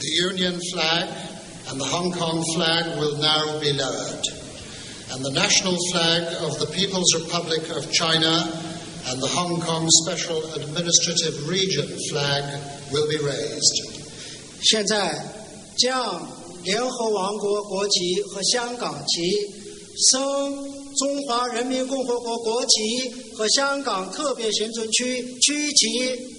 The Union flag and the Hong Kong flag will now be lowered, and the national flag of the People's Republic of China and the Hong Kong Special Administrative Region flag will be raised. 现在将联合王国国旗和香港旗升中华人民共和国国旗和香港特别行政区区旗。